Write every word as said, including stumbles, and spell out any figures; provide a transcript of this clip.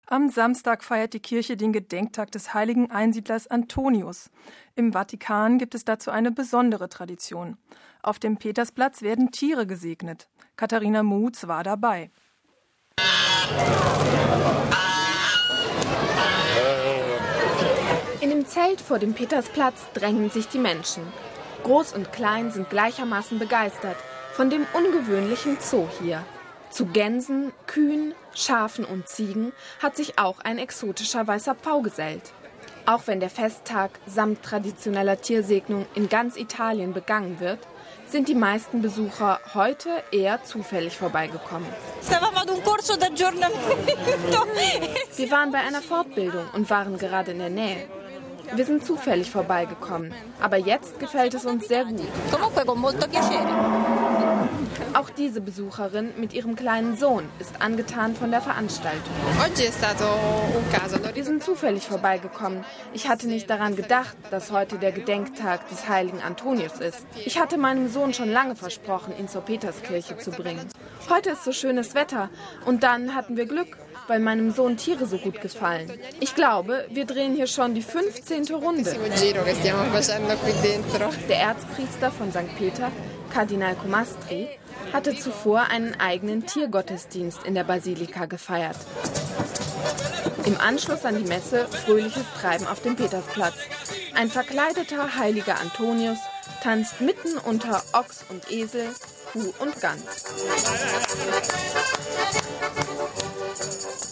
Am Samstag feiert die Kirche den Gedenktag des heiligen Einsiedlers Antonius. Im Vatikan gibt es dazu eine besondere Tradition. Auf dem Petersplatz werden Tiere gesegnet. Katharina Mutz war dabei. In dem Zelt vor dem Petersplatz drängen sich die Menschen. Groß und Klein sind gleichermaßen begeistert von dem ungewöhnlichen Zoo hier. Zu Gänsen, Kühen, Schafen und Ziegen hat sich auch ein exotischer weißer Pfau gesellt. Auch wenn der Festtag samt traditioneller Tiersegnung in ganz Italien begangen wird, sind die meisten Besucher heute eher zufällig vorbeigekommen. Wir waren bei einer Fortbildung und waren gerade in der Nähe. Wir sind zufällig vorbeigekommen, aber jetzt gefällt es uns sehr gut. Auch diese Besucherin mit ihrem kleinen Sohn ist angetan von der Veranstaltung. Wir sind zufällig vorbeigekommen. Ich hatte nicht daran gedacht, dass heute der Gedenktag des heiligen Antonius ist. Ich hatte meinem Sohn schon lange versprochen, ihn zur Peterskirche zu bringen. Heute ist so schönes Wetter und dann hatten wir Glück, weil meinem Sohn Tiere so gut gefallen. Ich glaube, wir drehen hier schon die fünfzehnte Runde. Der Erzpriester von Sankt Peter, Kardinal Comastri, hatte zuvor einen eigenen Tiergottesdienst in der Basilika gefeiert. Im Anschluss an die Messe fröhliches Treiben auf dem Petersplatz. Ein verkleideter heiliger Antonius tanzt mitten unter Ochs und Esel, Kuh und Gans.